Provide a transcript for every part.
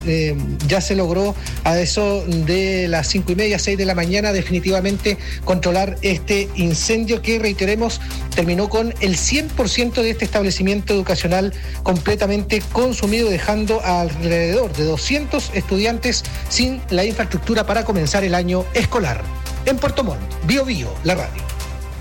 Ya se logró a eso de las 5:30, 6 de la mañana definitivamente controlar este incendio que, reiteremos, terminó con el 100% de este establecimiento educacional completamente consumido, dejando alrededor de 200 estudiantes sin la infraestructura para comenzar el año escolar. En Puerto Montt, Bio Bio, la radio.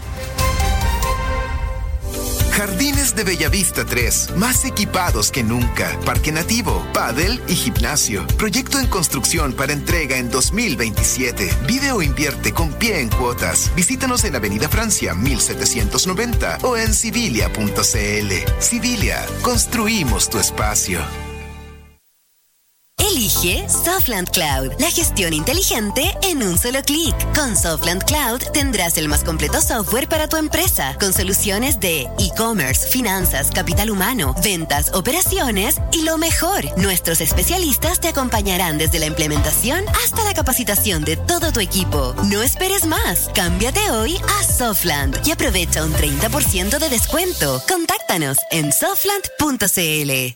Jardines de Bellavista 3, más equipados que nunca. Parque nativo, pádel y gimnasio. Proyecto en construcción para entrega en 2027. Vive o invierte con pie en cuotas. Visítanos en Avenida Francia 1790 o en civilia.cl. Civilia, construimos tu espacio. Elige Softland Cloud, la gestión inteligente en un solo clic. Con Softland Cloud tendrás el más completo software para tu empresa, con soluciones de e-commerce, finanzas, capital humano, ventas, operaciones y lo mejor, nuestros especialistas te acompañarán desde la implementación hasta la capacitación de todo tu equipo. No esperes más, cámbiate hoy a Softland y aprovecha un 30% de descuento. Contáctanos en softland.cl.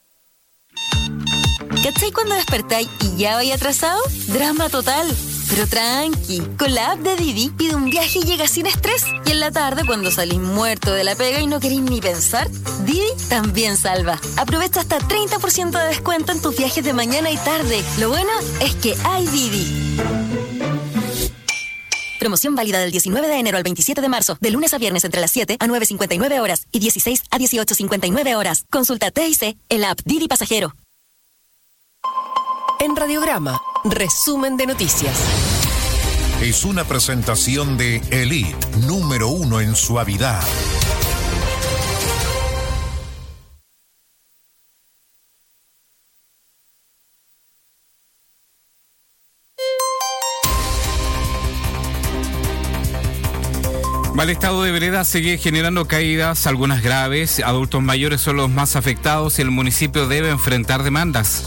¿Cachai cuando despertáis y ya vais atrasado? Drama total. Pero tranqui, con la app de Didi pide un viaje y llega sin estrés. Y en la tarde, cuando salís muerto de la pega y no queréis ni pensar, Didi también salva. Aprovecha hasta 30% de descuento en tus viajes de mañana y tarde. Lo bueno es que hay Didi. Promoción válida del 19 de enero al 27 de marzo, de lunes a viernes entre las 7 a 9:59 horas y 16 a 18:59 horas. Consulta TIC en la app Didi Pasajero. En Radiograma, resumen de noticias. Es una presentación de Elite, número 1 en suavidad. Mal estado de vereda sigue generando caídas, algunas graves. Adultos mayores son los más afectados y el municipio debe enfrentar demandas.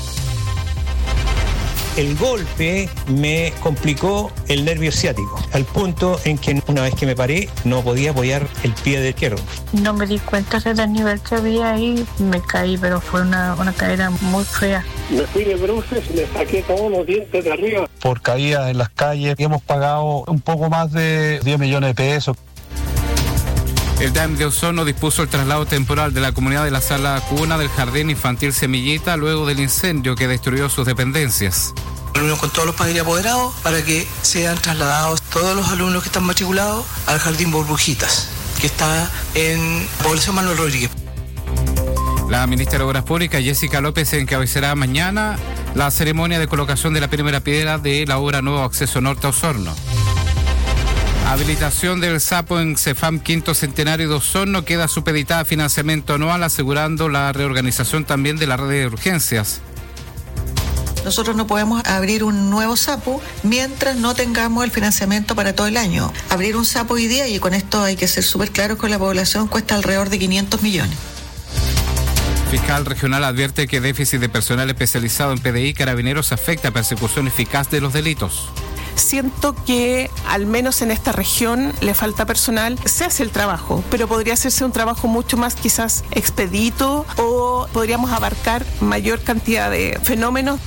El golpe me complicó el nervio ciático, al punto en que una vez que me paré no podía apoyar el pie de izquierdo. No me di cuenta del nivel que había ahí, me caí, pero fue una caída muy fea. Me fui de bruces y me saqué todos los dientes de arriba. Por caídas en las calles hemos pagado un poco más de 10 millones de pesos. El DAM de Osorno dispuso el traslado temporal de la comunidad de la sala cuna del Jardín Infantil Semillita luego del incendio que destruyó sus dependencias. Reunimos con todos los padres y apoderados para que sean trasladados todos los alumnos que están matriculados al Jardín Burbujitas, que está en Población Manuel Rodríguez. La ministra de Obras Públicas, Jessica López, encabezará mañana la ceremonia de colocación de la primera piedra de la obra Nuevo Acceso Norte a Osorno. Habilitación del Sapo en Cefam Quinto Centenario de Osorno queda supeditada a financiamiento anual, asegurando la reorganización también de la red de urgencias. Nosotros no podemos abrir un nuevo Sapo mientras no tengamos el financiamiento para todo el año. Abrir un Sapo hoy día, y con esto hay que ser súper claros con la población, cuesta alrededor de 500 millones. Fiscal regional advierte que déficit de personal especializado en PDI y Carabineros afecta a persecución eficaz de los delitos. Siento que al menos en esta región le falta personal. Se hace el trabajo, pero podría hacerse un trabajo mucho más quizás expedito, o podríamos abarcar mayor cantidad de fenómenos.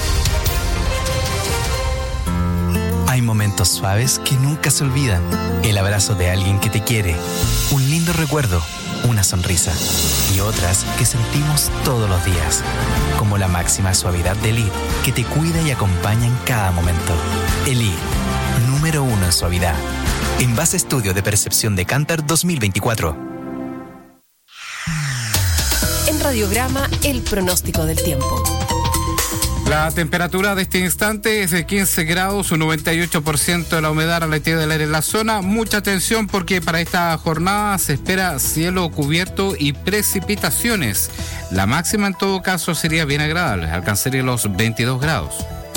Hay momentos suaves que nunca se olvidan. El abrazo de alguien que te quiere, un lindo recuerdo, una sonrisa, y otras que sentimos todos los días, como la máxima suavidad de Elite, que te cuida y acompaña en cada momento. Elite, número 1 en suavidad. En base a estudio de percepción de Kantar 2024. En Radiograma, el pronóstico del tiempo. La temperatura de este instante es de 15 grados, un 98% de la humedad relativa del aire en la zona. Mucha atención porque para esta jornada se espera cielo cubierto y precipitaciones. La máxima en todo caso sería bien agradable, alcanzaría los 22 grados.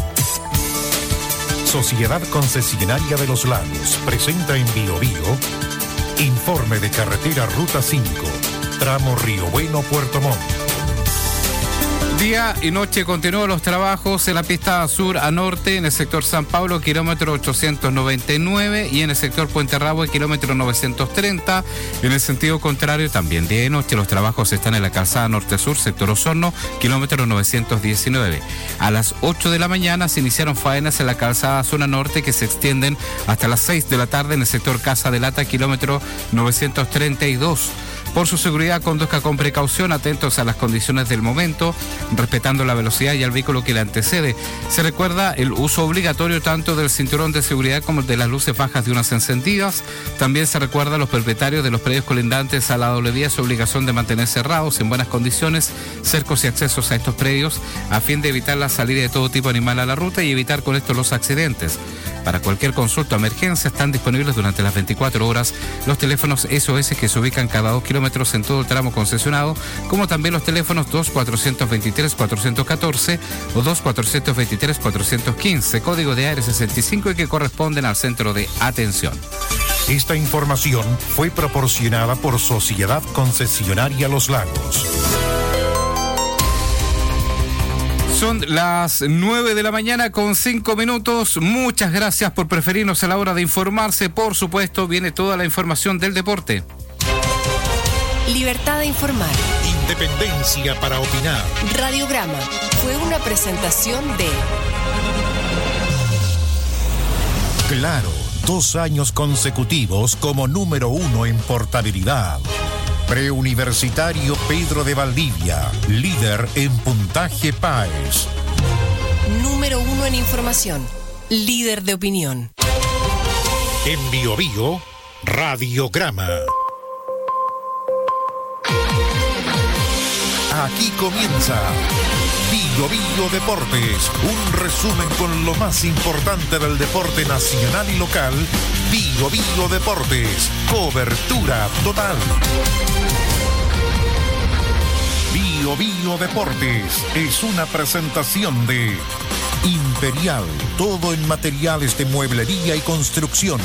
Sociedad Concesionaria de los Lagos presenta en Bio Bio informe de carretera Ruta 5, tramo Río Bueno, Puerto Montt. Día y noche continúan los trabajos en la pista sur a norte, en el sector San Pablo, kilómetro 899, y en el sector Puente Rabo, kilómetro 930. En el sentido contrario, también día y noche los trabajos están en la calzada norte-sur, sector Osorno, kilómetro 919. A las 8 de la mañana se iniciaron faenas en la calzada zona norte que se extienden hasta las 6 de la tarde en el sector Casa de Lata, kilómetro 932. Por su seguridad, conduzca con precaución, atentos a las condiciones del momento, respetando la velocidad y al vehículo que le antecede. Se recuerda el uso obligatorio tanto del cinturón de seguridad como de las luces bajas de unas encendidas. También se recuerda a los propietarios de los predios colindantes a la doble vía su obligación de mantener cerrados en buenas condiciones cercos y accesos a estos predios a fin de evitar la salida de todo tipo de animal a la ruta y evitar con esto los accidentes. Para cualquier consulta o emergencia están disponibles durante las 24 horas los teléfonos SOS que se ubican cada 2 kilómetros en todo el tramo concesionado, como también los teléfonos 2423-414 o 2423-415, código de área 65 y que corresponden al centro de atención. Esta información fue proporcionada por Sociedad Concesionaria Los Lagos. Son las 9 de la mañana con 5 minutos. Muchas gracias por preferirnos a la hora de informarse. Por supuesto, viene toda la información del deporte. Libertad de informar. Independencia para opinar. Radiograma fue una presentación de Claro, 2 años consecutivos como número 1 en portabilidad. Preuniversitario Pedro de Valdivia, líder en puntaje PAES. Número 1 en información, líder de opinión. En Biobío, Radiograma. Aquí comienza Biobío Deportes, un resumen con lo más importante del deporte nacional y local. Biobío Deportes, cobertura total. Biobío Deportes es una presentación de Imperial, todo en materiales de mueblería y construcción.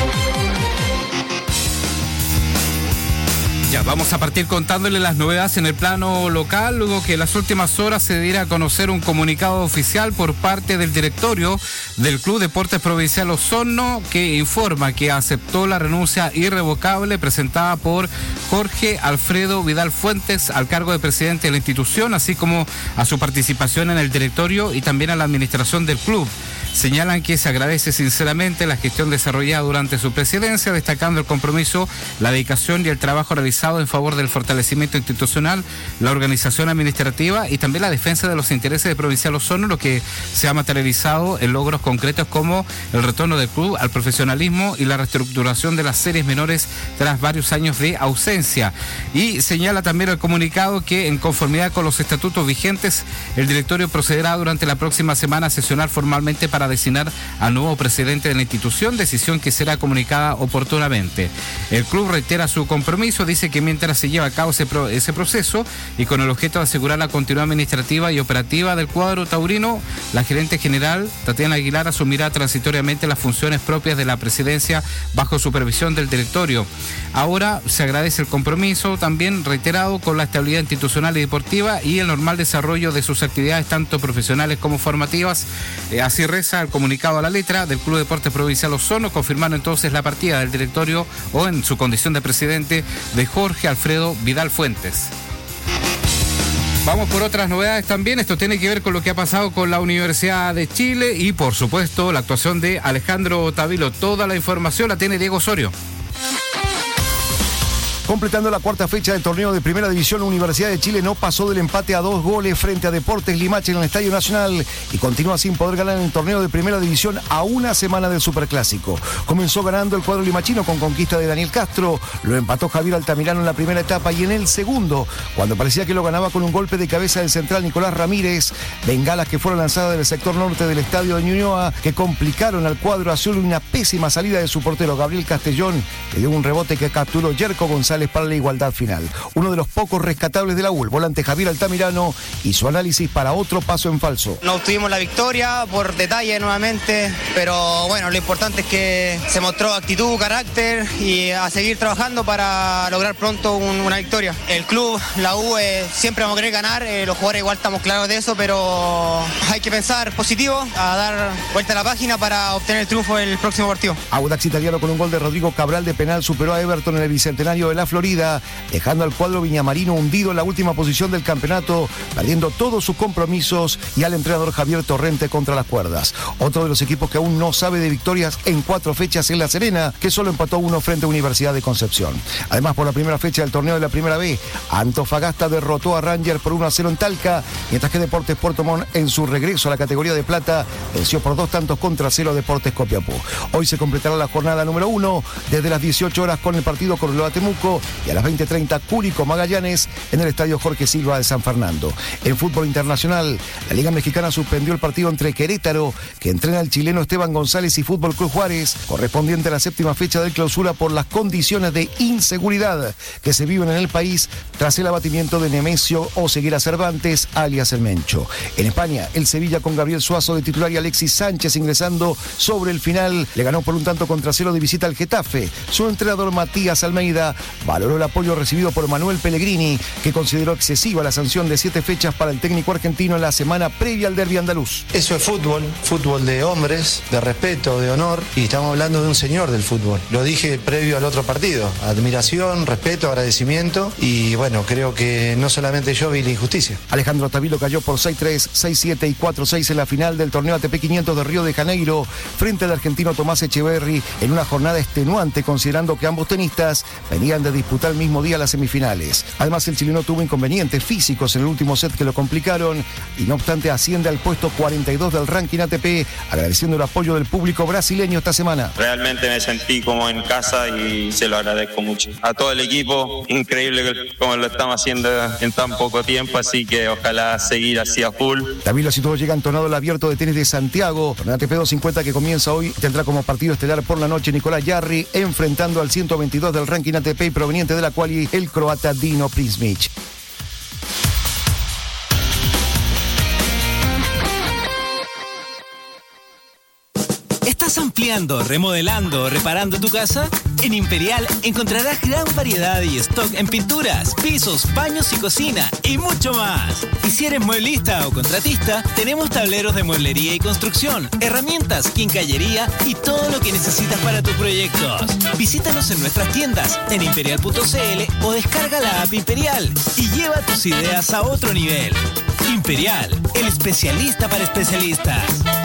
Ya vamos a partir contándole las novedades en el plano local, luego que en las últimas horas se diera a conocer un comunicado oficial por parte del directorio del Club Deportes Provincial Osorno, que informa que aceptó la renuncia irrevocable presentada por Jorge Alfredo Vidal Fuentes al cargo de presidente de la institución, así como a su participación en el directorio y también a la administración del club. Señalan que se agradece sinceramente la gestión desarrollada durante su presidencia, destacando el compromiso, la dedicación y el trabajo realizado en favor del fortalecimiento institucional, la organización administrativa y también la defensa de los intereses de Provincial Osorno, lo que se ha materializado en logros concretos como el retorno del club al profesionalismo y la reestructuración de las series menores tras varios años de ausencia. Y señala también el comunicado que, en conformidad con los estatutos vigentes, el directorio procederá durante la próxima semana a sesionar formalmente para designar al nuevo presidente de la institución, decisión que será comunicada oportunamente. El club reitera su compromiso, dice que mientras se lleva a cabo ese proceso y con el objeto de asegurar la continuidad administrativa y operativa del cuadro taurino, la gerente general Tatiana Aguilar asumirá transitoriamente las funciones propias de la presidencia bajo supervisión del directorio. Ahora se agradece el compromiso también reiterado con la estabilidad institucional y deportiva y el normal desarrollo de sus actividades tanto profesionales como formativas. Así reza el comunicado a la letra del Club Deportes Provincial Osorno, confirmando entonces la partida del directorio o en su condición de presidente de Jorge Alfredo Vidal Fuentes. Vamos por otras novedades también. Esto tiene que ver con lo que ha pasado con la Universidad de Chile y por supuesto la actuación de Alejandro Tavilo. Toda la información la tiene Diego Osorio. Completando la cuarta fecha del torneo de Primera División, la Universidad de Chile no pasó del empate a 2 goles frente a Deportes Limache en el Estadio Nacional y continúa sin poder ganar en el torneo de Primera División a una semana del Superclásico. Comenzó ganando el cuadro limachino con conquista de Daniel Castro, lo empató Javier Altamirano en la primera etapa y en el segundo, cuando parecía que lo ganaba con un golpe de cabeza del central Nicolás Ramírez, bengalas que fueron lanzadas del sector norte del estadio de Ñuñoa que complicaron al cuadro azul, una pésima salida de su portero Gabriel Castellón, que dio un rebote que capturó Yerko González esenciales para la igualdad final. Uno de los pocos rescatables de la U, el volante Javier Altamirano, y su análisis para otro paso en falso. No obtuvimos la victoria por detalle nuevamente, pero bueno, lo importante es que se mostró actitud, carácter y a seguir trabajando para lograr pronto una victoria. El club, la U, siempre vamos a querer ganar, los jugadores igual estamos claros de eso, pero hay que pensar positivo, a dar vuelta a la página para obtener el triunfo en el próximo partido. Audax Italiano con un gol de Rodrigo Cabral de penal superó a Everton en el Bicentenario de la Florida, dejando al cuadro viñamarino hundido en la última posición del campeonato, perdiendo todos sus compromisos y al entrenador Javier Torrente contra las cuerdas. Otro de los equipos que aún no sabe de victorias en 4 fechas en La Serena, que solo empató 1 frente a Universidad de Concepción. Además, por la primera fecha del torneo de la Primera B, Antofagasta derrotó a Rangers por 1-0 en Talca, mientras que Deportes Puerto Montt, en su regreso a la categoría de plata, venció por 2-0 a Deportes Copiapó. Hoy se completará la jornada número 1 desde las 18 horas con el partido Corloa-Temuco y a las 20:30 Curicó-Magallanes en el estadio Jorge Silva de San Fernando. En fútbol internacional, la Liga Mexicana suspendió el partido entre Querétaro, que entrena al chileno Esteban González, y Fútbol Club Juárez, correspondiente a la 7ª fecha del clausura, por las condiciones de inseguridad que se viven en el país tras el abatimiento de Nemesio Oseguera Cervantes, alias El Mencho. En España, el Sevilla, con Gabriel Suazo de titular y Alexis Sánchez ingresando sobre el final, le ganó por 1-0 de visita al Getafe. Su entrenador Matías Almeida valoró el apoyo recibido por Manuel Pellegrini, que consideró excesiva la sanción de 7 fechas para el técnico argentino en la semana previa al derbi andaluz. Eso es fútbol de hombres, de respeto, de honor, y estamos hablando de un señor del fútbol. Lo dije previo al otro partido: admiración, respeto, agradecimiento, y bueno, creo que no solamente yo vi la injusticia. Alejandro Tavilo cayó por 6-3, 6-7 y 4-6 en la final del torneo ATP 500 de Río de Janeiro frente al argentino Tomás Echeverry, en una jornada extenuante considerando que ambos tenistas venían de disputar el mismo día las semifinales. Además, el chileno tuvo inconvenientes físicos en el último set que lo complicaron, y no obstante asciende al puesto 42 del ranking ATP, agradeciendo el apoyo del público brasileño esta semana. Realmente me sentí como en casa y se lo agradezco mucho. A todo el equipo, increíble como lo estamos haciendo en tan poco tiempo, así que ojalá seguir así a full. Tavilo así todo llega entonado al Abierto de Tenis de Santiago, con el ATP 250 que comienza hoy. Tendrá como partido estelar por la noche Nicolás Jarry, enfrentando al 122 del ranking ATP y proveniente de la quali, el croata Dino Prizmic. ¿Estás ampliando, remodelando o reparando tu casa? En Imperial encontrarás gran variedad y stock en pinturas, pisos, baños y cocina, y mucho más. Y si eres mueblista o contratista, tenemos tableros de mueblería y construcción, herramientas, quincallería y todo lo que necesitas para tus proyectos. Visítanos en nuestras tiendas en imperial.cl o descarga la app Imperial y lleva tus ideas a otro nivel. Imperial, el especialista para especialistas.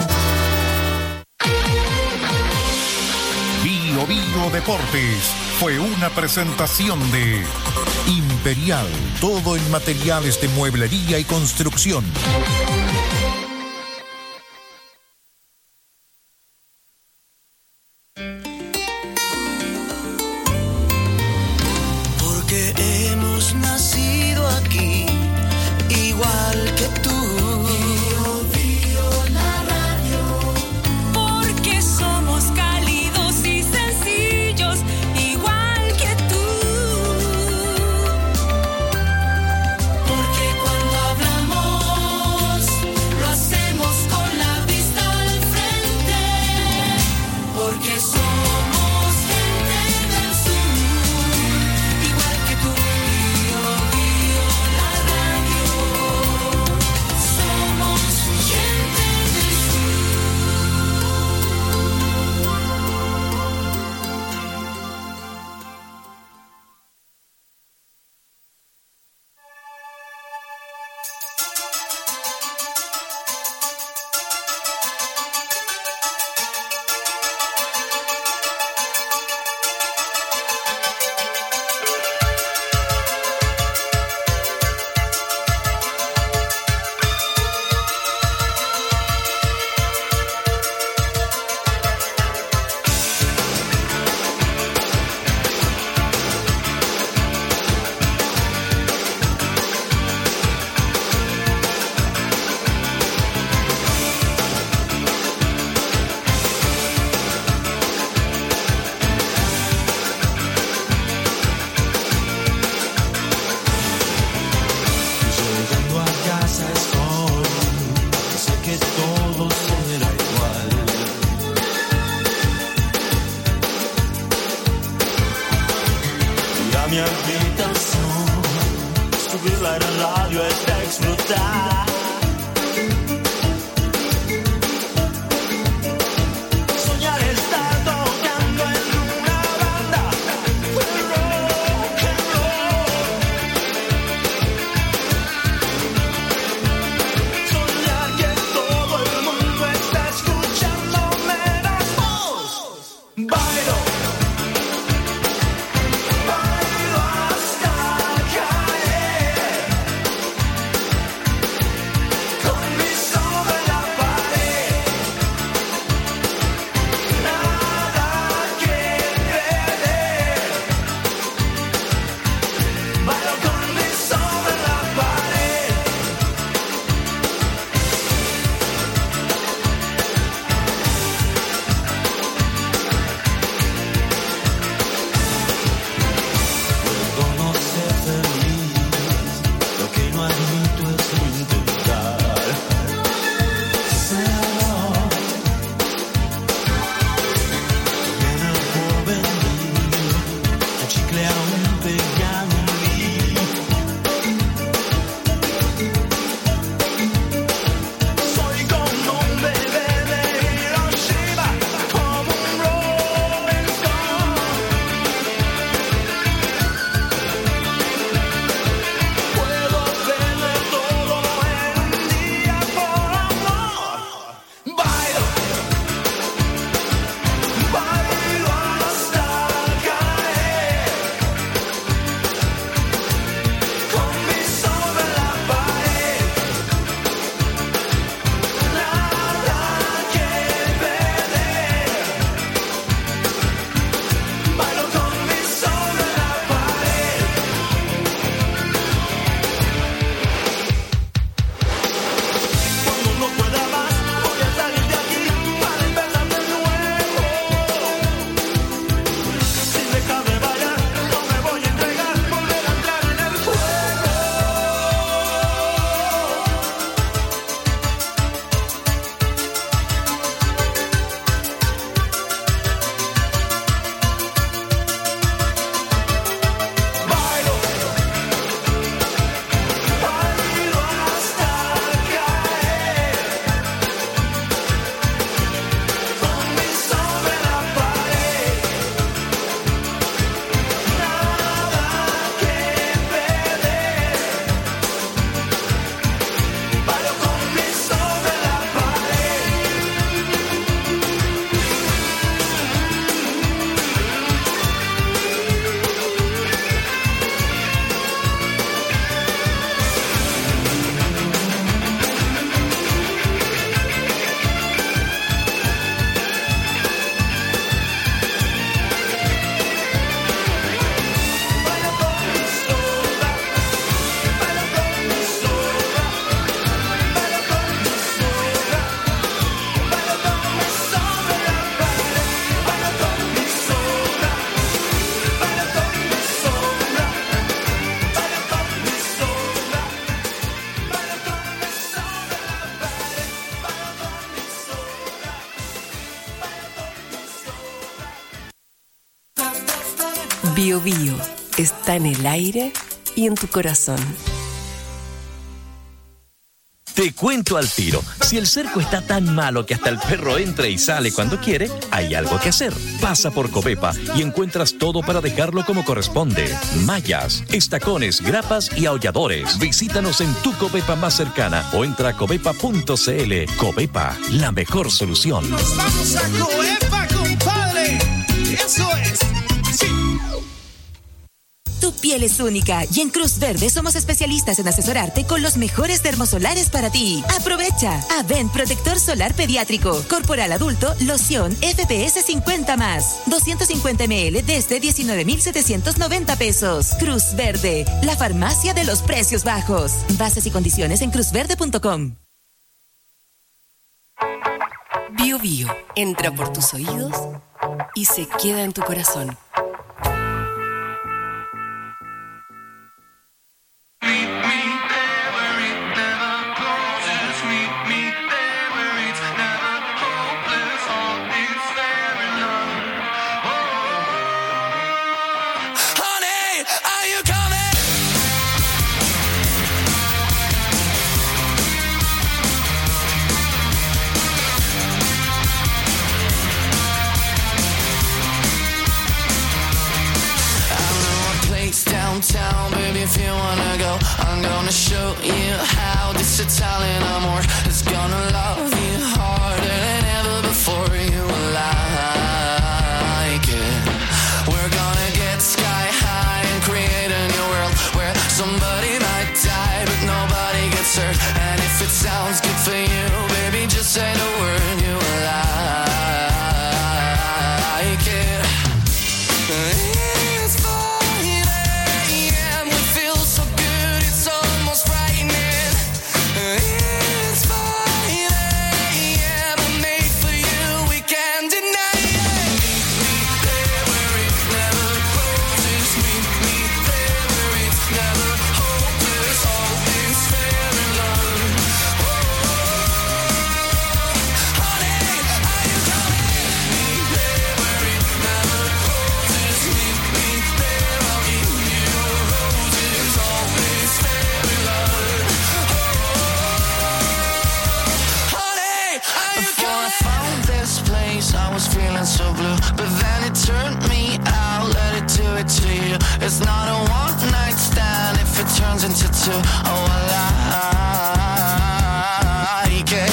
Bio Deportes fue una presentación de Imperial, todo en materiales de mueblería y construcción. Porque hemos nacido aquí, igual que tú. Porque cuando hablamos todo será igual. Ir a mi habitación, subirla en el radio hasta explotar. Soñar estar tocando en una banda de rock and roll. Soñar que todo el mundo está escuchándome la voz. Bailo. Bailo hasta caer. Con mi sobre la pared. Nada que perder. Bailo con mi sobre la pared. Puedo no ser feliz, lo que no admito es intentar serlo. En el porvenir, el chicle aún pegado en mí. Soy como un bebé de Hiroshima, como un Rolling Stone. Puedo hacerle todo en un día por amor. Bailo, bailo hasta caer. Con mi sobre la pared. Nada que perder. Bailo con mi sobre la pared. Cuando no pueda más, voy a salir de aquí para empezar de nuevo. Sin dejar de bailar, no me voy a entregar, volver a entrar en el juego. Bailo, bailo hasta caer. Con mi sobre la pared. Nada que perder. Bailo con mi sobre la pared. Bailo con mi soga, bailo con mi soga, bailo con mi soga, bailo con mi sobre la pared, bailo con mi soga, bailo con mi soga, bailo con mi soga, bailo con mi sobre la pared, bailo con mi soga, Bio Bio está en el aire y en tu corazón. Te cuento al tiro. Si el cerco está tan malo que hasta el perro entra y sale cuando quiere, hay algo que hacer. Pasa por Covepa y encuentras todo para dejarlo como corresponde. Mallas, estacones, grapas y aulladores. Visítanos en tu Covepa más cercana o entra a covepa.cl. Covepa, la mejor solución. Nos vamos a Covepa, compadre. Eso es. Sí. Tu piel es única y en Cruz Verde somos especialistas en asesorarte con los mejores dermosolares para ti. Aprovecha. Avent Protector Solar Pediátrico. Corporal Adulto, loción FPS 50+. 250 ml desde 19,790 pesos. Cruz Verde, la farmacia de los precios bajos. Bases y condiciones en cruzverde.com. Bio Bio entra por tus oídos y se queda en tu corazón. but then it turned me out. Let it do it to you. It's not a one night stand if it turns into two. Oh, I like it.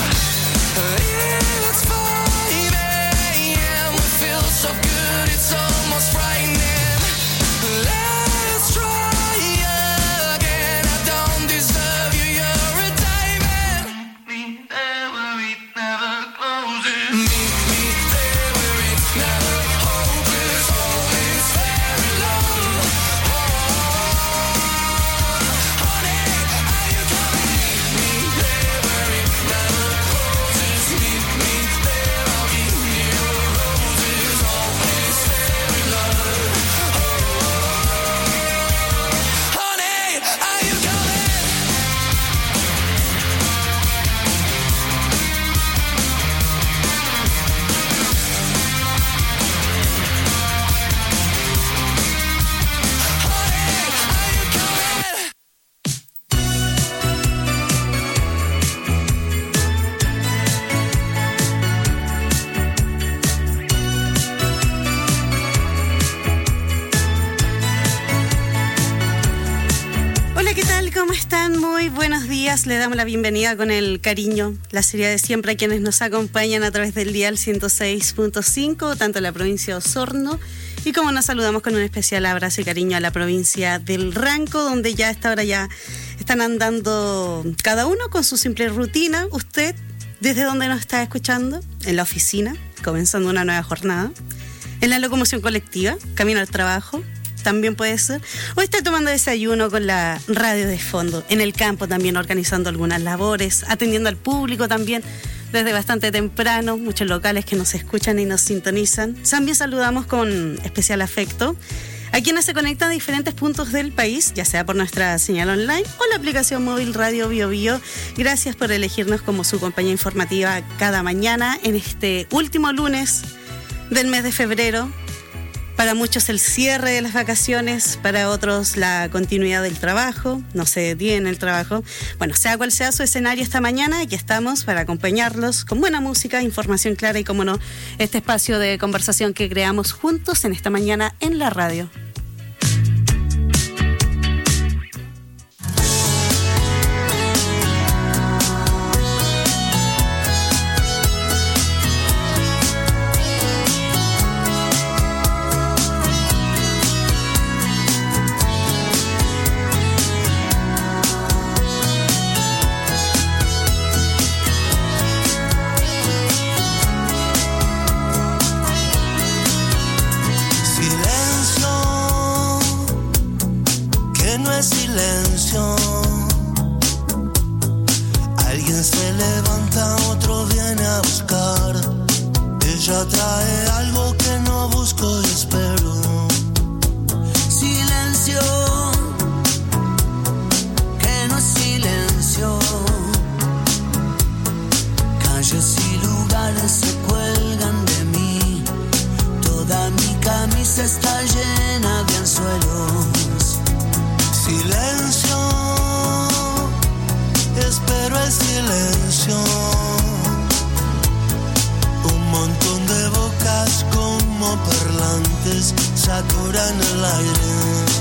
It's 5 a.m. We feel so good, it's almost frightening. Let's try again. I don't deserve you, you're a diamond. Meet me there where it never closes. Meet me there where it's never hopeless. Always fairy love. Honey, are you coming? Meet me there where it never closes. Meet me there, I'll give you roses. Always fairy love. Honey, are you coming? Hola, ¿qué tal? ¿Cómo están? Muy buenos días. Le damos la bienvenida con el cariño, la seriedad de siempre a quienes nos acompañan a través del dial 106.5, tanto en la provincia de Osorno, y como nos saludamos con un especial abrazo y cariño a la provincia del Ranco, donde ya a esta hora ya están andando cada uno con su simple rutina. Usted, ¿desde dónde nos está escuchando? En la oficina, comenzando una nueva jornada. En la locomoción colectiva, camino al trabajo, también puede ser. O está tomando desayuno con la radio de fondo. En el campo también organizando algunas labores, atendiendo al público también desde bastante temprano. Muchos locales que nos escuchan y nos sintonizan. También saludamos con especial afecto a quienes se conectan a diferentes puntos del país, ya sea por nuestra señal online o la aplicación móvil Radio Bio Bio. Gracias por elegirnos como su compañía informativa cada mañana en este último lunes del mes de febrero. Para muchos el cierre de las vacaciones, para otros la continuidad del trabajo, no se detiene el trabajo. Bueno, sea cual sea su escenario esta mañana, aquí estamos para acompañarlos con buena música, información clara y, como no, este espacio de conversación que creamos juntos en esta mañana en la radio. Silencio, alguien se levanta, otro viene a buscar. Ella trae algo que no busco y espero. Silencio, que no es silencio. Calles y lugares se cuelgan de mí. Toda mi camisa está llena de anzuelos. Silencio, espero el silencio. Un montón de bocas como parlantes saturan el aire.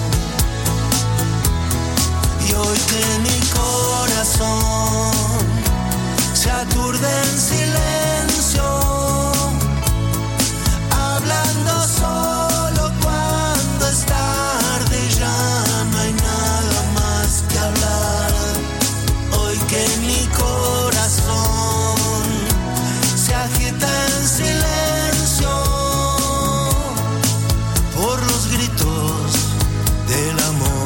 Y hoy que mi corazón se aturde en silencio, hablando solo cuando es tarde, ya no hay nada más que hablar. Hoy que mi corazón se agita en silencio por los gritos del amor.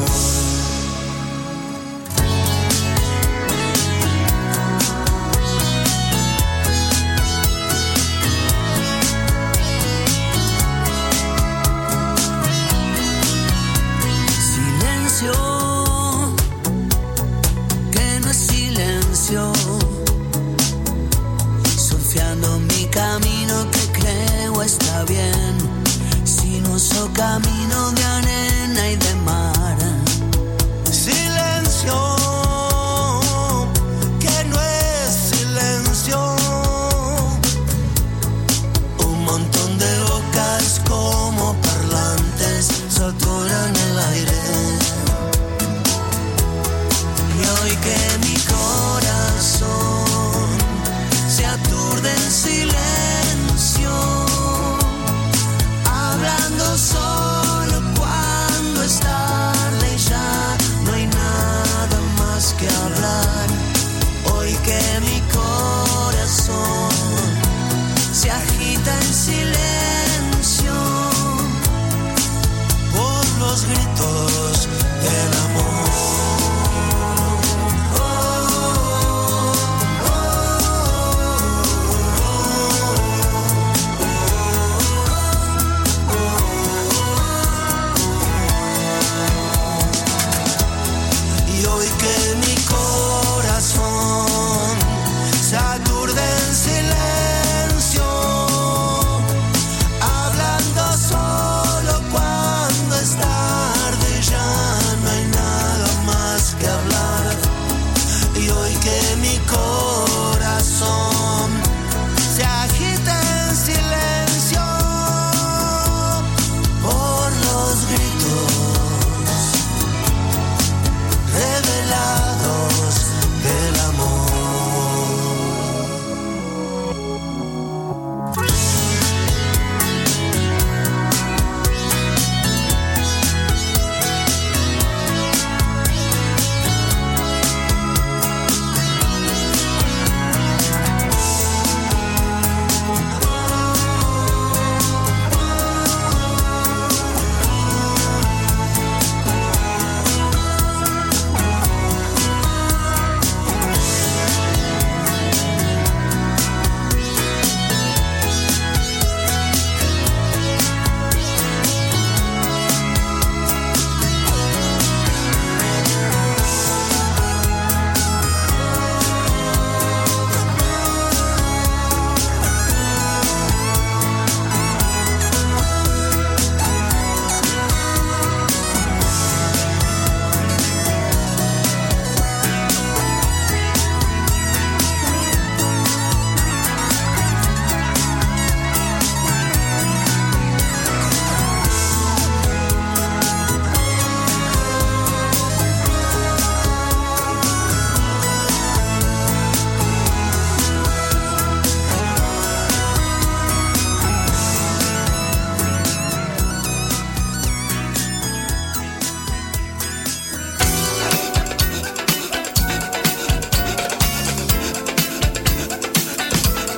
Que no es silencio, surfeando mi camino que creo está bien, sinuoso camino de arena y de mar. Silencio, que no es silencio, un montón de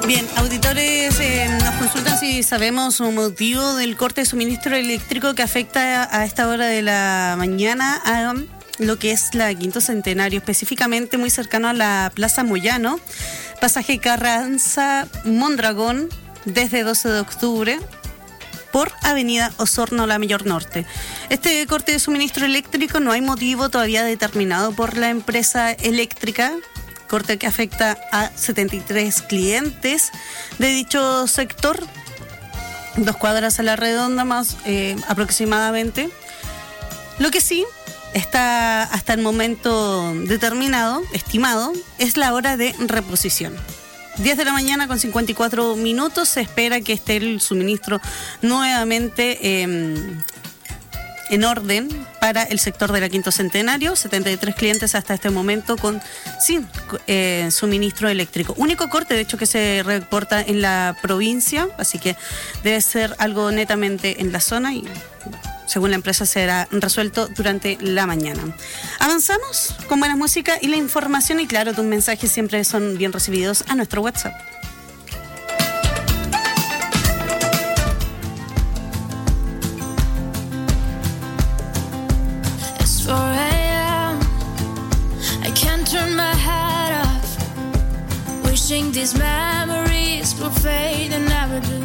Bien, auditores nos consultan si sabemos un motivo del corte de suministro eléctrico que afecta a esta hora de la mañana a lo que es la Quinto Centenario, específicamente muy cercano a la Plaza Moyano, pasaje Carranza Mondragón, desde 12 de octubre por Avenida Osorno La Mayor Norte. Este corte de suministro eléctrico no hay motivo todavía determinado por la empresa eléctrica, corte que afecta a 73 clientes de dicho sector, 2 cuadras a la redonda más aproximadamente. Lo que sí está hasta el momento determinado, estimado, es la hora de reposición. 10 de la mañana con 54 minutos, se espera que esté el suministro nuevamente en orden para el sector de la Quinto Centenario. 73 clientes hasta este momento sin suministro eléctrico. Único corte, de hecho, que se reporta en la provincia, así que debe ser algo netamente en la zona y según la empresa será resuelto durante la mañana. Avanzamos con buena música y la información, y claro, tus mensajes siempre son bien recibidos a nuestro WhatsApp. It's 4 a.m. I can't turn my head off, wishing these memories will fade and never do.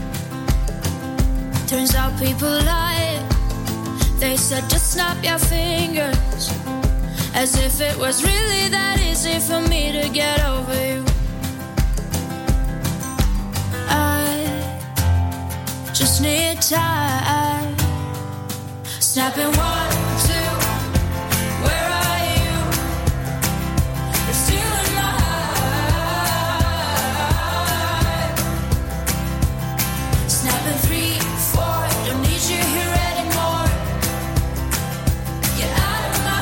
Turns out people lie. They said just snap your fingers, as if it was really that easy for me to get over you. I just need time. Snapping 1, 2, where are you? You're still in my heart. Snapping 3, 4, don't need you here anymore. Get out of my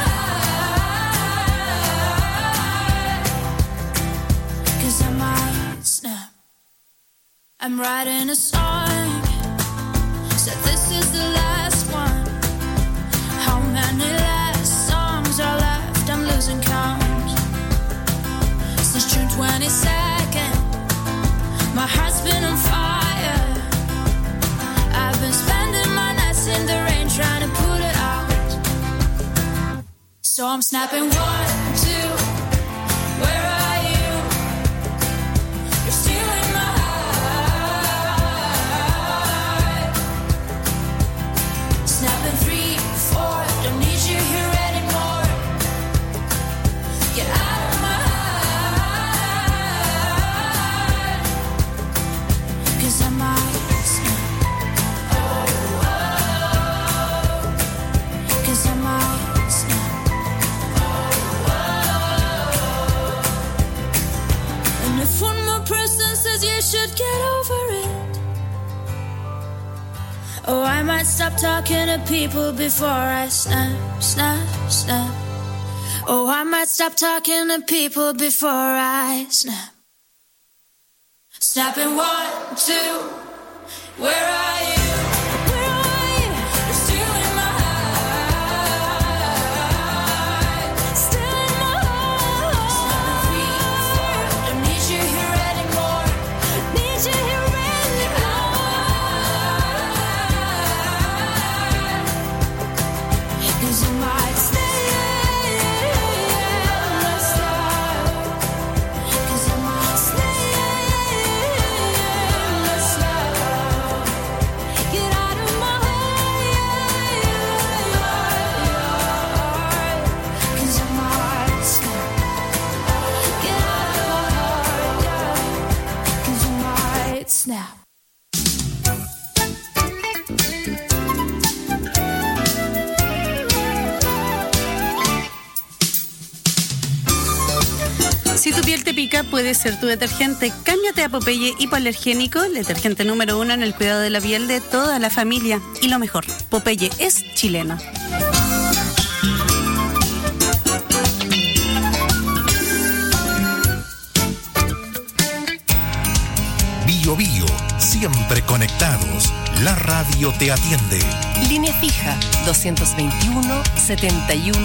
heart, 'cause I might snap. I'm writing a song, said this is the last one. How many last songs are left? I'm losing count. Since June 22nd, my heart's been on fire. I've been spending my nights in the rain trying to put it out. So I'm snapping 1, 2, where are you? You're still in my heart. Snapping 3, 4, don't need you here anymore. Get out of my heart, 'cause I might snap. Oh, 'cause I might snap. And if one more person says you should get over it, oh, I might stop talking to people before I snap, snap, snap. Oh, I might stop talking to people before I snap. Snapping 1, 2, where are you? Where are you? You're still in my heart. Still in my heart. Snapping 3, 4, don't need you here anymore. Need you here anymore. 'Cause you might stay and let's start. 'Cause you might stay and let's start. Get out of my heart. 'Cause you might stop. Get out of my heart, yeah. 'Cause you might snap. Si tu piel te pica, puede ser tu detergente. Cámbiate a Popeye hipoalergénico, el detergente número 1 en el cuidado de la piel de toda la familia. Y lo mejor, Popeye es chileno. Bio Bio, siempre conectados. La radio te atiende. Línea fija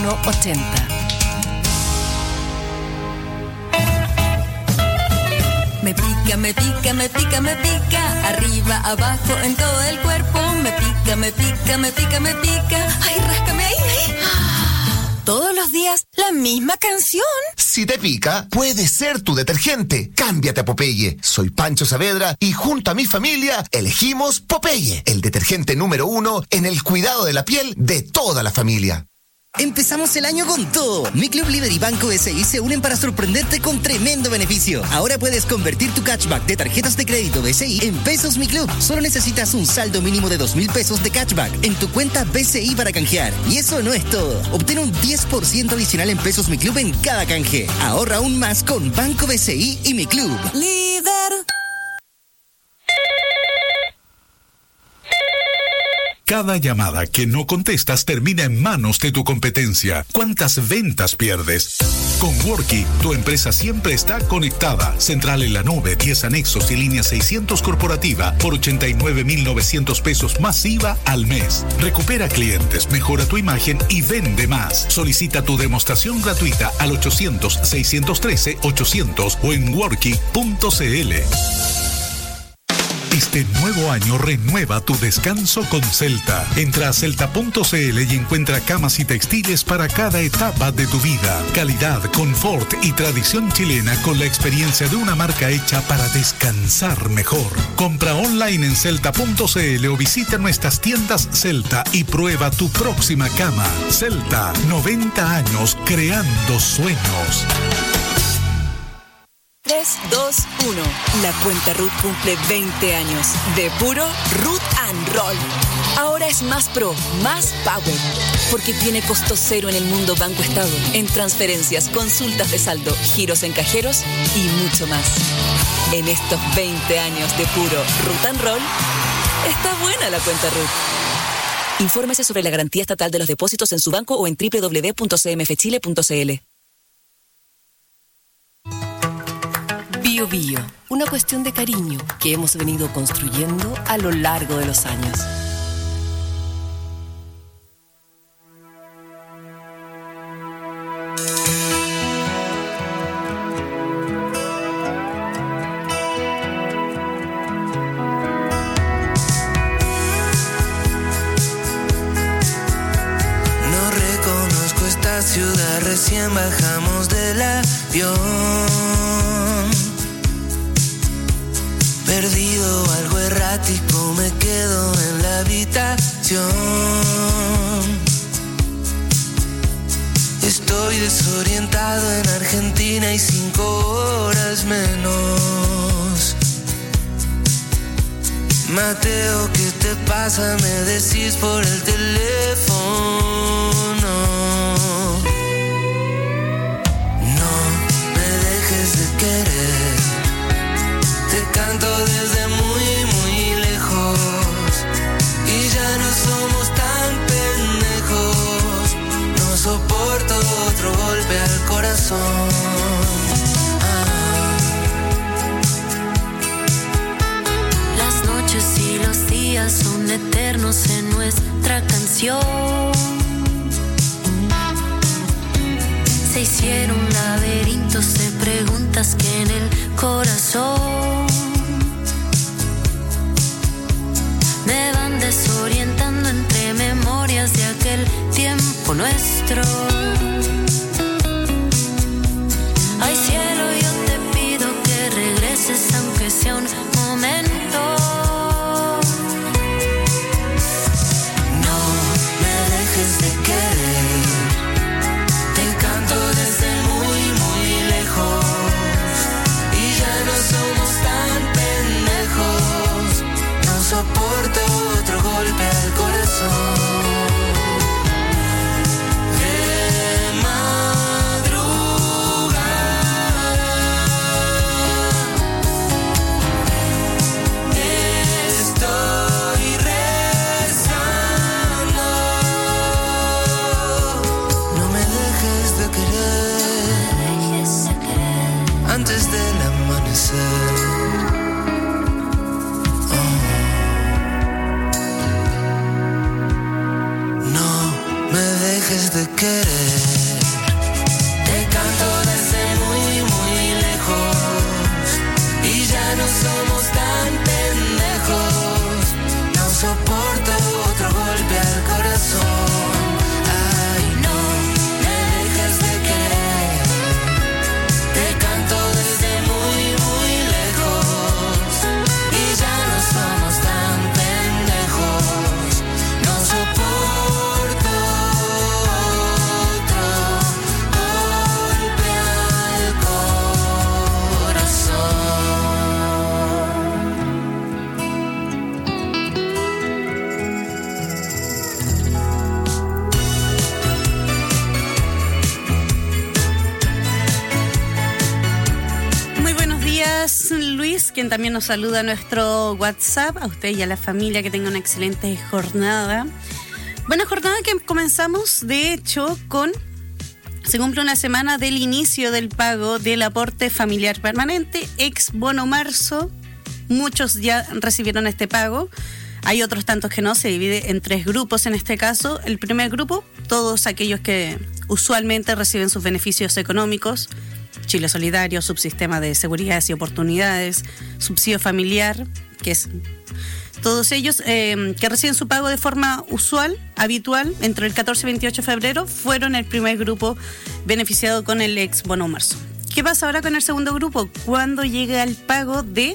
221-7180. Me pica, me pica, me pica, me pica. Arriba, abajo, en todo el cuerpo. Me pica, me pica, me pica, me pica. Ay, ráscame ahí, ahí. Todos los días, la misma canción. Si te pica, puede ser tu detergente. Cámbiate a Popeye. Soy Pancho Saavedra y junto a mi familia elegimos Popeye, el detergente número 1 en el cuidado de la piel de toda la familia. Empezamos el año con todo. Mi Club Líder y Banco SI se unen para sorprenderte con tremendo beneficio. Ahora puedes convertir tu cashback de tarjetas de crédito BCI en pesos Mi Club. Solo necesitas un saldo mínimo de 2,000 pesos de cashback en tu cuenta BCI para canjear. Y eso no es todo. Obtén un 10% adicional en pesos Mi Club en cada canje. Ahorra aún más con Banco BCI y Mi Club. Líder. Cada llamada que no contestas termina en manos de tu competencia. ¿Cuántas ventas pierdes? Con Worky, tu empresa siempre está conectada. Central en la nube, 10 anexos y línea 600 corporativa por 89.900 pesos más IVA al mes. Recupera clientes, mejora tu imagen y vende más. Solicita tu demostración gratuita al 800-613-800 o en worky.cl. Este nuevo año renueva tu descanso con Celta. Entra a celta.cl y encuentra camas y textiles para cada etapa de tu vida. Calidad, confort y tradición chilena con la experiencia de una marca hecha para descansar mejor. Compra online en celta.cl o visita nuestras tiendas Celta y prueba tu próxima cama. Celta, 90 años creando sueños. 3, 2, 1. La cuenta Ruth cumple 20 años. De puro Ruth and Roll. Ahora es más pro, más power. Porque tiene costo cero en el mundo Banco Estado. En transferencias, consultas de saldo, giros en cajeros y mucho más. En estos 20 años de puro Ruth and Roll, está buena la cuenta Ruth. Infórmese sobre la garantía estatal de los depósitos en su banco o en www.cmfchile.cl. Bio Bio, una cuestión de cariño que hemos venido construyendo a lo largo de los años. No reconozco esta ciudad, recién bajamos del avión. Perdido, algo errático, me quedo en la habitación. Estoy desorientado en Argentina y 5 horas menos. Mateo, ¿qué te pasa? Me decís por el teléfono. No me dejes de querer. Te canto desde muy, muy lejos. Y ya no somos tan pendejos. No soporto otro golpe al corazón. Las noches y los días son eternos en nuestra canción. Se hicieron laberintos de preguntas que en el corazón me van desorientando entre memorias de aquel tiempo nuestro. Ay, cielo, yo te pido que regreses aunque sea un momento. No me dejes de querer. Te canto desde muy, muy lejos. Y ya no somos tan quien también nos saluda a nuestro WhatsApp. A usted y a la familia, que tenga una excelente jornada. Buena jornada que comenzamos, de hecho, se cumple una semana del inicio del pago del aporte familiar permanente, ex bono marzo. Muchos ya recibieron este pago. Hay otros tantos que no, se divide en 3 grupos en este caso. El primer grupo, todos aquellos que usualmente reciben sus beneficios económicos, Chile Solidario, Subsistema de Seguridades y Oportunidades, Subsidio Familiar, que es todos ellos que reciben su pago de forma habitual, entre el 14 y 28 de febrero, fueron el primer grupo beneficiado con el ex bono marzo. ¿Qué pasa ahora con el segundo grupo? Cuando llega el pago de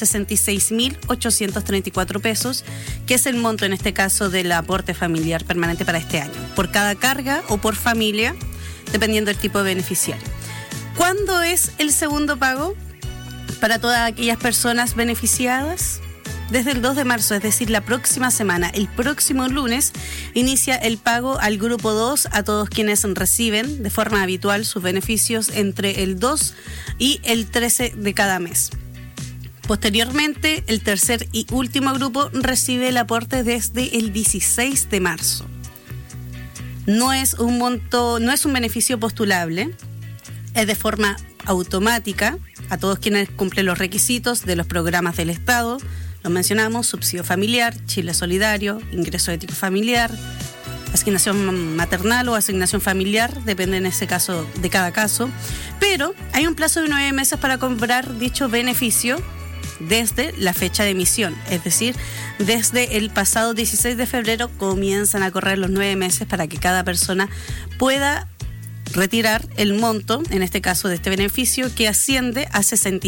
66.834 pesos, que es el monto en este caso del aporte familiar permanente para este año, por cada carga o por familia, dependiendo del tipo de beneficiario. ¿Cuándo es el segundo pago para todas aquellas personas beneficiadas? Desde el 2 de marzo, es decir, la próxima semana, el próximo lunes, inicia el pago al grupo 2 a todos quienes reciben de forma habitual sus beneficios entre el 2 y el 13 de cada mes. Posteriormente, el tercer y último grupo recibe el aporte desde el 16 de marzo. No es un beneficio postulable, es de forma automática a todos quienes cumplen los requisitos de los programas del Estado. Lo mencionamos: subsidio familiar, Chile Solidario, ingreso ético familiar, asignación maternal o asignación familiar, depende en ese caso de cada caso. Pero hay un plazo de 9 meses para cobrar dicho beneficio desde la fecha de emisión, es decir, desde el pasado 16 de febrero comienzan a correr los 9 meses para que cada persona pueda retirar el monto, en este caso de este beneficio, que asciende a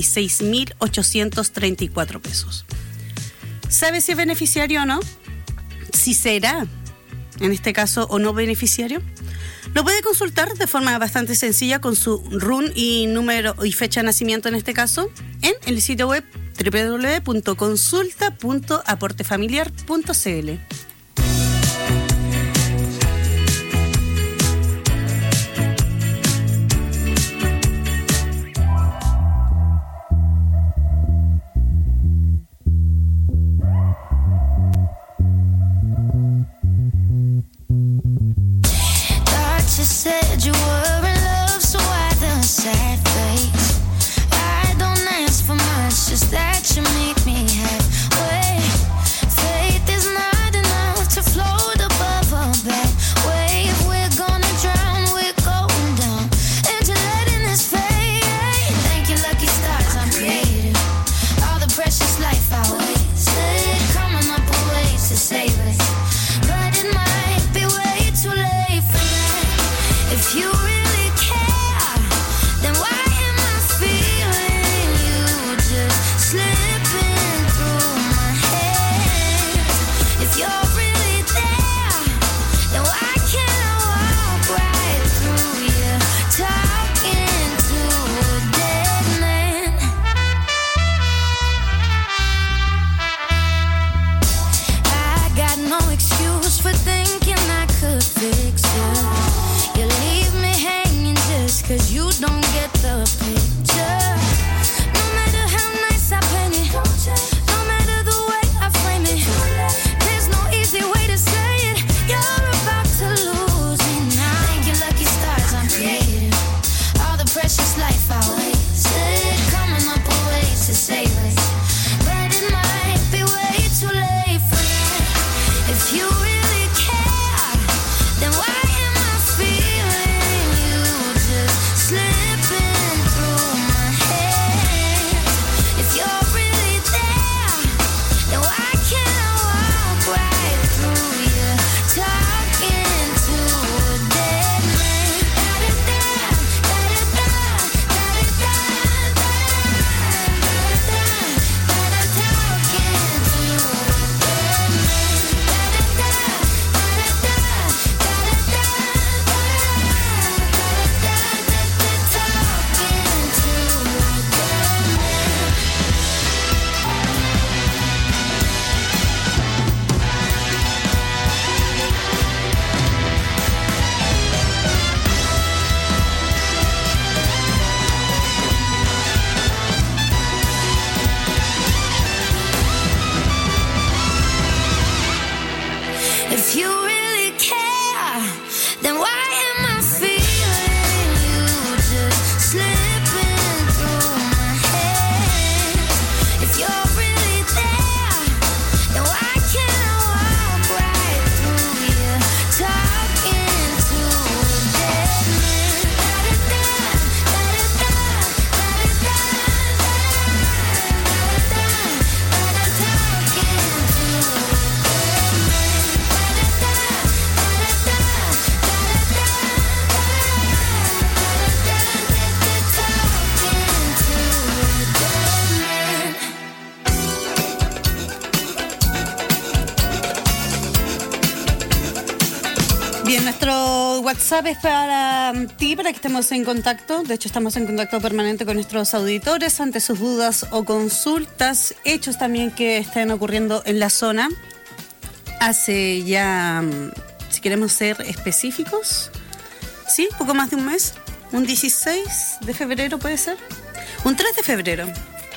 66.834 pesos. ¿Sabe si es beneficiario o no? Si será, en este caso, o no beneficiario. Lo puede consultar de forma bastante sencilla con su RUN y número y fecha de nacimiento, en este caso, en el sitio web www.consulta.aportefamiliar.cl. Said you were in love, so why the sad face? I don't ask for much, just that you make me halfway. Faith is not enough. If you really care, then why am I feeling you just slipping through my hands? If you're really there, then why can't I walk right through you, talking to a dead man? Bien, nuestro WhatsApp es para ti, para que estemos en contacto. De hecho, estamos en contacto permanente con nuestros auditores ante sus dudas o consultas, hechos también que estén ocurriendo en la zona. Hace ya, si queremos ser específicos, sí, poco más de un mes, un 16 de febrero puede ser, un 3 de febrero.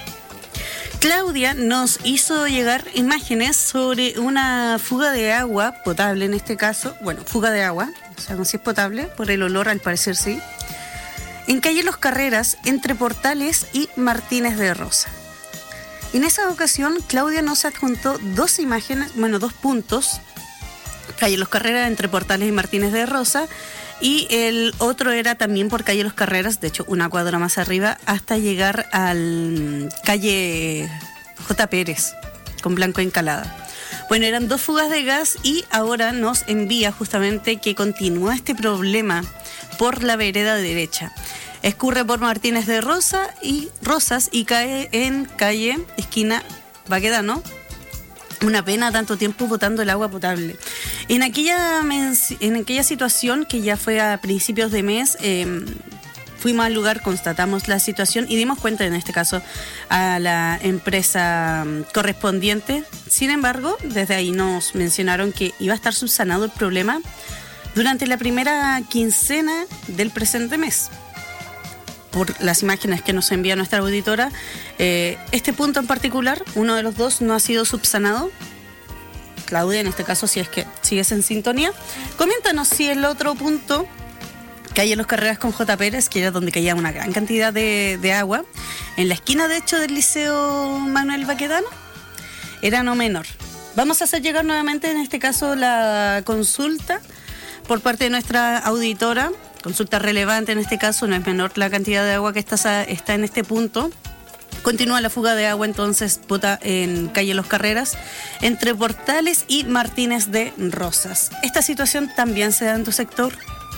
Claudia nos hizo llegar imágenes sobre una fuga de agua potable, en este caso, bueno, fuga de agua, o sea, no sé si es potable, por el olor al parecer sí, en calle Los Carreras, entre Portales y Martínez de Rosa. En esa ocasión, Claudia nos adjuntó dos imágenes, bueno, dos puntos, calle Los Carreras, entre Portales y Martínez de Rosa, y el otro era también por calle Los Carreras, de hecho una cuadra más arriba, hasta llegar al calle J. Pérez, con Blanco Encalada. Bueno, eran dos fugas de gas y ahora nos envía justamente que continúa este problema por la vereda derecha. Escurre por Martínez de Rosas y cae en calle esquina Baquedano. Una pena tanto tiempo botando el agua potable. En aquella situación, que ya fue a principios de mes, fuimos al lugar, constatamos la situación y dimos cuenta, en este caso, a la empresa correspondiente. Sin embargo, desde ahí nos mencionaron que iba a estar subsanado el problema durante la primera quincena del presente mes. Por las imágenes que nos envía nuestra auditora, este punto en particular, uno de los dos, no ha sido subsanado. Claudia, en este caso, si es que sigues en sintonía, coméntanos si el otro punto, calle Los Carreras con J. Pérez, que era donde caía una gran cantidad de agua, en la esquina de hecho del Liceo Manuel Baquedano, era no menor. Vamos a hacer llegar nuevamente, en este caso, la consulta por parte de nuestra auditora. Consulta relevante en este caso, no es menor la cantidad de agua que está en este punto. Continúa la fuga de agua, entonces bota en calle Los Carreras, entre Portales y Martínez de Rosas. ¿Esta situación también se da en tu sector?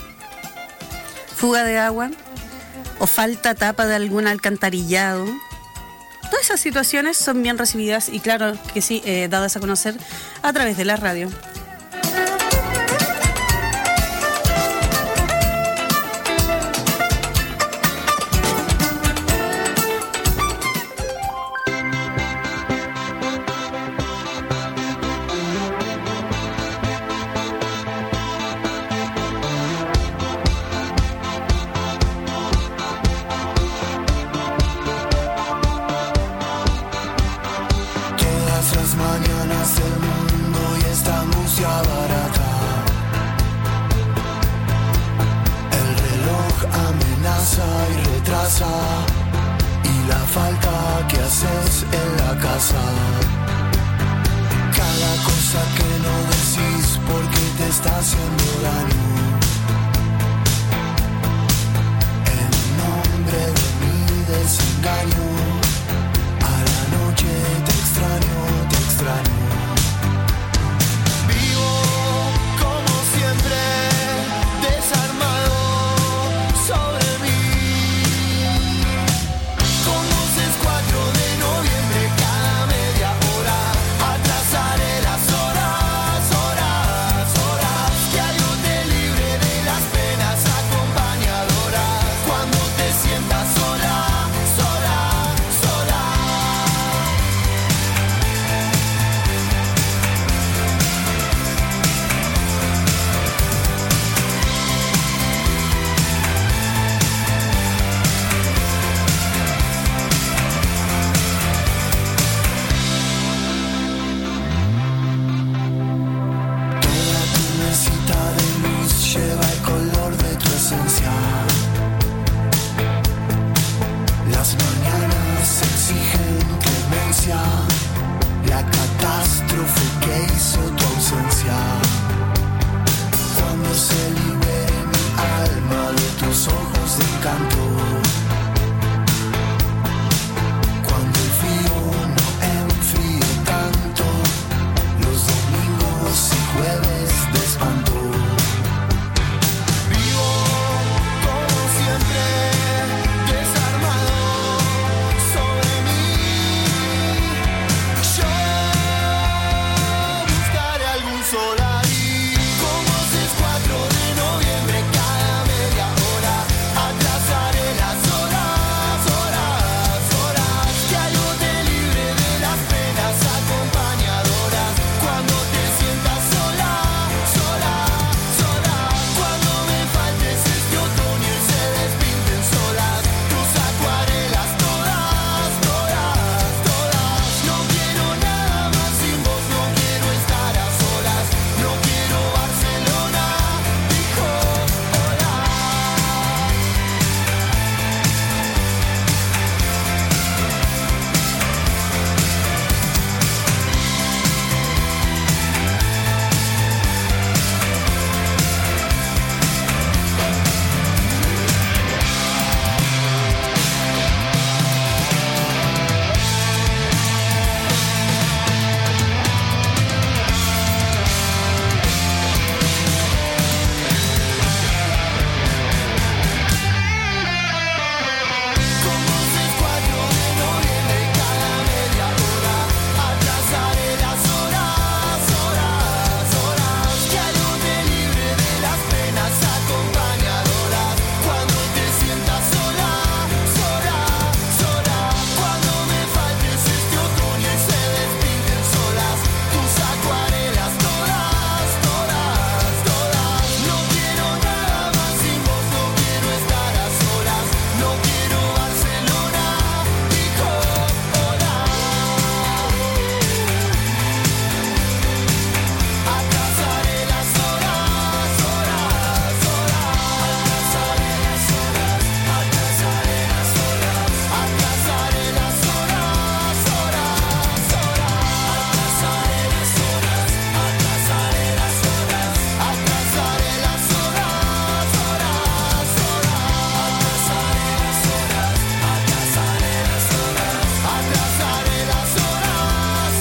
¿Fuga de agua? ¿O falta tapa de algún alcantarillado? Todas esas situaciones son bien recibidas y claro que sí, dadas a conocer a través de la radio. Y la falta que haces en la casa, cada cosa que no decís porque te está haciendo daño, en nombre de mi desengaño, a la noche te extraño, catástrofe que hizo tu ausencia. Cuando se libere mi alma de tus ojos de encanto. Cuando el frío no enfríe tanto, los domingos y jueves de espanto. Vivo como siempre, desarmado sobre mí. Yo buscaré algún solar y como si es 4 de noviembre, cada media hora atrasaré las horas, horas, horas. Que algo te libre de las penas acompañadoras. Cuando te sientas sola, sola, sola. Cuando me faltes este otoño y se despinten solas tus acuarelas todas, todas, todas. No quiero nada más sin vos, no quiero estar a solas. No quiero Barcelona, dijo hola. Como si es 4 de noviembre, cada media hora atrasaré las horas, horas, horas. Que algo te libre de las penas acompañadoras. Cuando te sientas sola, sola, sola. Cuando me faltes este otoño y se despinten solas tus acuarelas todas, todas, todas. No quiero nada más sin vos, no quiero estar a solas. No quiero Barcelona, dijo hola. Atrasaré las horas, horas, horas. Atrasaré las horas, atrasaré las horas. Atrasaré las horas, horas, horas. Atrasaré las horas, atrasaré las horas. Atrasaré las horas, horas, horas. Atrasaré las horas, atrasaré las horas. Atrasaré las horas,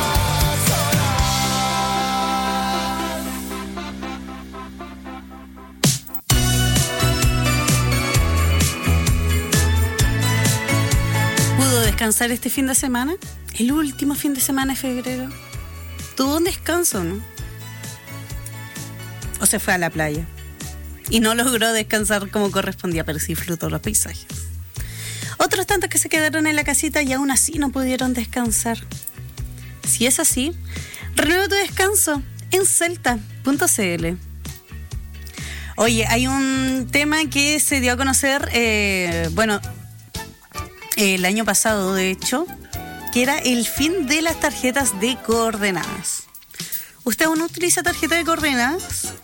¿Pudo descansar este fin de semana? El último fin de semana de febrero. Tuvo un descanso, ¿no? O se fue a la playa y no logró descansar como correspondía, pero sí disfrutó los paisajes. Otros tantos que se quedaron en la casita y aún así no pudieron descansar. Si es así, renueva tu descanso en celta.cl. Oye, hay un tema que se dio a conocer, el año pasado, de hecho, que era el fin de las tarjetas de coordenadas. ¿Usted aún utiliza tarjeta de coordenadas?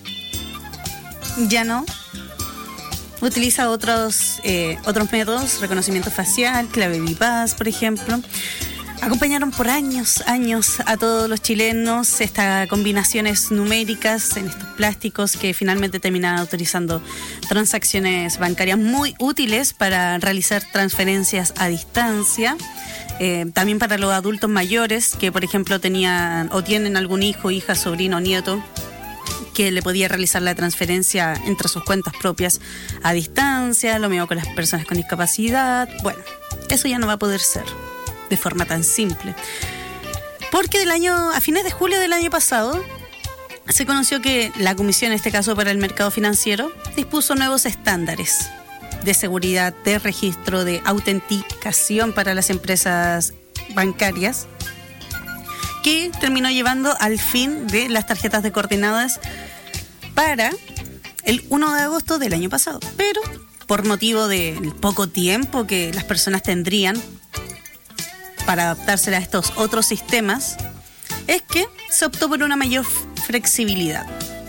¿Ya no? Utiliza otros métodos, reconocimiento facial, clave bypass, por ejemplo. Acompañaron por años a todos los chilenos estas combinaciones numéricas en estos plásticos que finalmente terminaban autorizando transacciones bancarias muy útiles para realizar transferencias a distancia. También para los adultos mayores que, por ejemplo, tenían o tienen algún hijo, hija, sobrino, nieto que le podía realizar la transferencia entre sus cuentas propias a distancia. Lo mismo con las personas con discapacidad. Bueno, eso ya no va a poder ser de forma tan simple, porque a fines de julio del año pasado se conoció que la Comisión, en este caso para el mercado financiero, dispuso nuevos estándares de seguridad, de registro, de autenticación para las empresas bancarias, que terminó llevando al fin de las tarjetas de coordenadas para el 1 de agosto del año pasado. Pero por motivo del poco tiempo que las personas tendrían para adaptarse a estos otros sistemas, es que se optó por una mayor flexibilidad.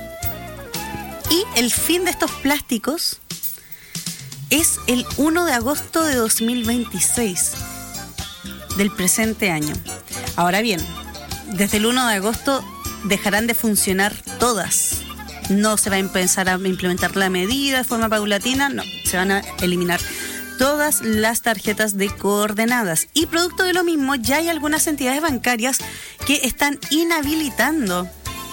Y el fin de estos plásticos es el 1 de agosto de 2026 del presente año. Ahora bien, desde el 1 de agosto dejarán de funcionar todas. No se va a empezar a implementar la medida de forma paulatina, no, se van a eliminar todas las tarjetas de coordenadas. Y producto de lo mismo, ya hay algunas entidades bancarias que están inhabilitando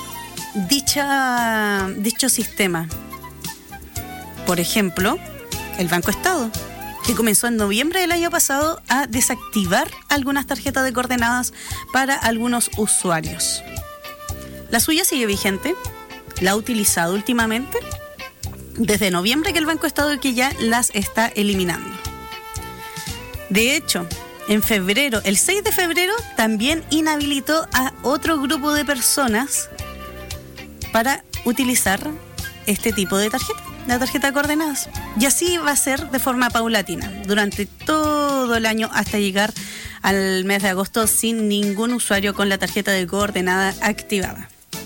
dicho sistema. Por ejemplo, el Banco Estado, que comenzó en noviembre del año pasado a desactivar algunas tarjetas de coordenadas para algunos usuarios. La suya sigue vigente, la ha utilizado últimamente, desde noviembre que el Banco Estado que ya las está eliminando. De hecho, en febrero, el 6 de febrero, también inhabilitó a otro grupo de personas para utilizar este tipo de tarjeta, la tarjeta de coordenadas. Y así va a ser de forma paulatina, durante todo el año hasta llegar al mes de agosto sin ningún usuario con la tarjeta de coordenada activada.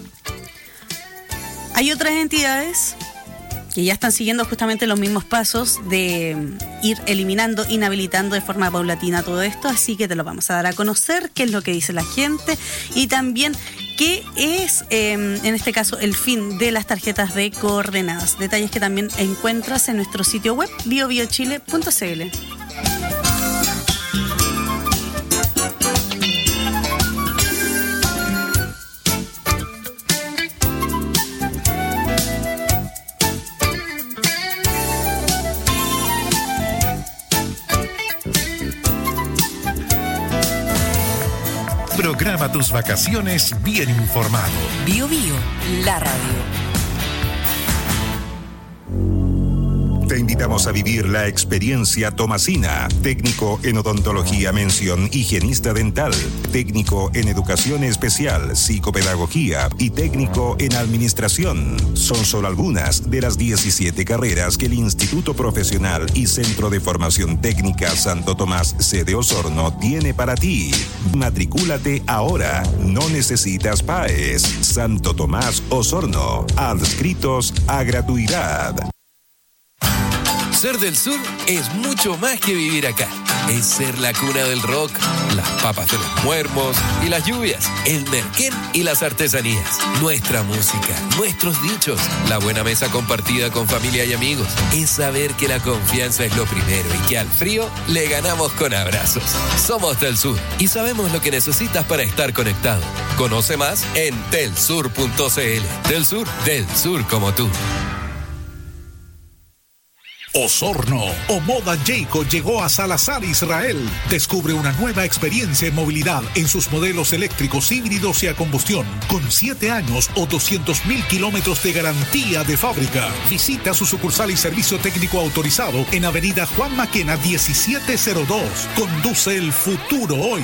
Hay otras entidades que ya están siguiendo justamente los mismos pasos de ir eliminando, inhabilitando de forma paulatina todo esto, así que te lo vamos a dar a conocer, qué es lo que dice la gente y también qué es, en este caso, el fin de las tarjetas de coordenadas. Detalles que también encuentras en nuestro sitio web, biobiochile.cl. Programa tus vacaciones bien informado. Bio Bio, la radio. Te invitamos a vivir la experiencia Tomasina, técnico en odontología mención higienista dental, técnico en educación especial, psicopedagogía y técnico en administración. Son solo algunas de las 17 carreras que el Instituto Profesional y Centro de Formación Técnica Santo Tomás sede Osorno tiene para ti. Matricúlate ahora, no necesitas PAES. Santo Tomás Osorno, adscritos a gratuidad. Ser del sur es mucho más que vivir acá. Es ser la cuna del rock, las papas de los muermos y las lluvias, el merquén y las artesanías, nuestra música, nuestros dichos, la buena mesa compartida con familia y amigos. Es saber que la confianza es lo primero y que al frío le ganamos con abrazos. Somos del sur y sabemos lo que necesitas para estar conectado. Conoce más en telsur.cl. Del sur como tú. Osorno o Moda Jayco llegó a Salazar, Israel. Descubre una nueva experiencia en movilidad en sus modelos eléctricos, híbridos y a combustión, con 7 años o 200.000 kilómetros de garantía de fábrica. Visita su sucursal y servicio técnico autorizado en Avenida Juan Maquena 1702. Conduce el futuro hoy.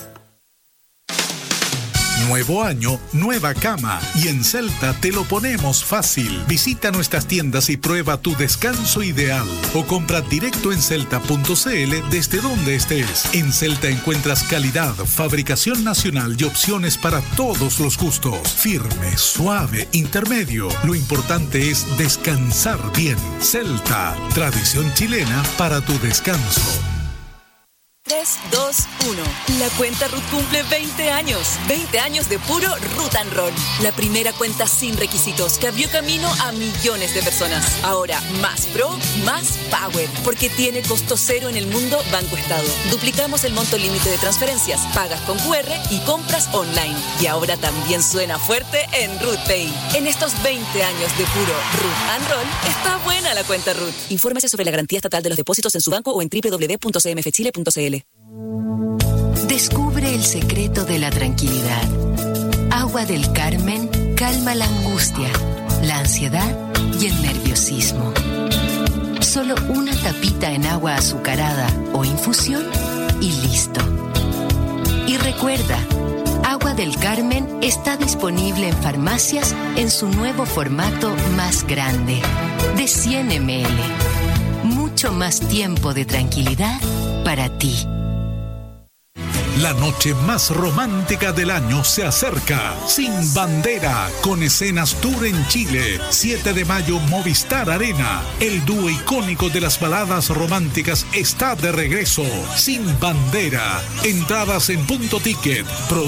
Nuevo año, nueva cama. Y en Celta te lo ponemos fácil. Visita nuestras tiendas y prueba tu descanso ideal. O compra directo en celta.cl desde donde estés. En Celta encuentras calidad, fabricación nacional y opciones para todos los gustos. Firme, suave, intermedio. Lo importante es descansar bien. Celta, tradición chilena para tu descanso. 3, 2, 1. La cuenta Ruth cumple 20 años. 20 años de puro Ruth and Roll. La primera cuenta sin requisitos que abrió camino a millones de personas. Ahora, más pro, más power. Porque tiene costo cero en el mundo Banco Estado. Duplicamos el monto límite de transferencias, pagas con QR y compras online. Y ahora también suena fuerte en Ruth Pay. En estos 20 años de puro Ruth and Roll, está buena la cuenta Ruth. Infórmese sobre la garantía estatal de los depósitos en su banco o en www.cmfchile.cl. Descubre el secreto de la tranquilidad. Agua del Carmen calma la angustia, la ansiedad y el nerviosismo. Solo una tapita en agua azucarada o infusión y listo. Y recuerda, Agua del Carmen está disponible en farmacias en su nuevo formato más grande, de 100 ml. Mucho más tiempo de tranquilidad para ti. La noche más romántica del año se acerca. Sin Bandera, con escenas tour en Chile. 7 de mayo, Movistar Arena. El dúo icónico de las baladas románticas está de regreso. Sin Bandera. Entradas en Punto Ticket.